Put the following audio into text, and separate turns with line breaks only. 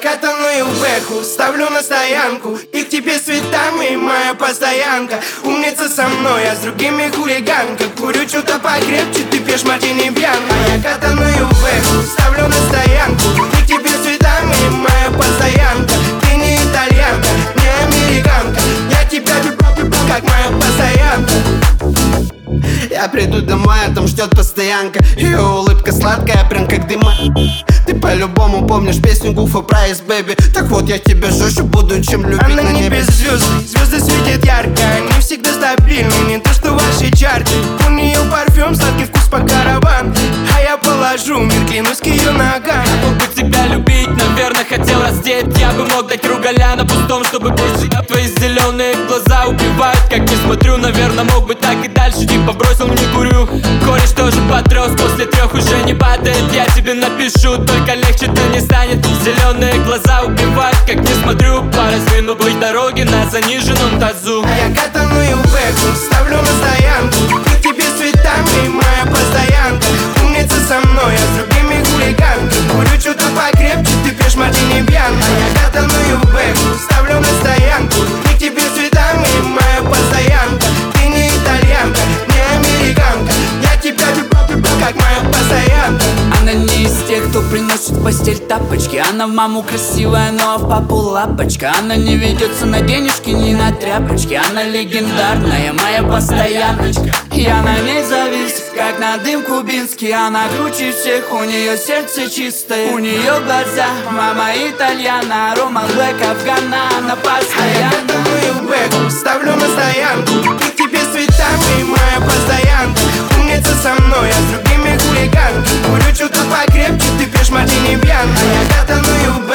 катаную бэху, ставлю на стоянку, и к тебе с цветами моя постоянка. Умница со мной, а с другими хулиганка. Курю что-то покрепче, ты пьешь мартини бьянко. А я катаную бэху, ставлю на стоянку, и к тебе с цветами моя постоянка. Ты не итальянка, не американка, я тебя люблю, как моя постоянка.
Я приду домой, а там ждет постоянка. Ее улыбка сладкая, прям как дыма. Ты по-любому помнишь песню Гуфа Прайс, бэби. Так вот, я тебя жестче буду, чем любить
Она
на
не
небе.
без звезды, звезды светят ярко, они всегда стабильны, не то что ваши чарты. У нее парфюм, сладкий вкус по караван, а я положу мир, клянусь, к ее ногам.
Я мог бы тебя любить, наверное, хотел раздеть. Я бы мог дать ругаля на пустом, чтобы петь. Твои зеленые глаза убивают, как не смотрю. Наверное, мог бы так и дальше, типа бросил, не курю. Кореш тоже подрос, после 3 уже не падает. Я тебе напишу, только легче-то не станет. Зеленые глаза убивают, как не смотрю. По разминутой дороге на заниженном тазу.
А я катаную бэху, ставлю на стоянку, и к тебе с цветами моя постоянка. Умница со мной, а с другими хулиганка. Курю что-то покрепче, ты пьешь мартини бьянко. А я катаную бэху, ставлю на стоянку, и к тебе с цветами моя постоянка. Ты не итальянка, не американка, я тебя люблю, как моя постоянка.
Она не из тех, кто приносит в постель тапочки. Она в маму красивая, но в папу лапочка. Она не ведется на денежки, ни на тряпочки. Она легендарная, моя постояночка. Я на ней завис, как на дым кубинский. Она круче всех, у нее сердце чистое. У нее глаза, мама итальяна. Рома Блэк, Афгана, она постоянно.
Катаную бэху, ставлю на стоянку, и к тебе с цветами моя постоянка. Умница со мной, а с другими хулиганка. Курю что-то покрепче, ты пьешь мартини бьянко. А я катаную бэху,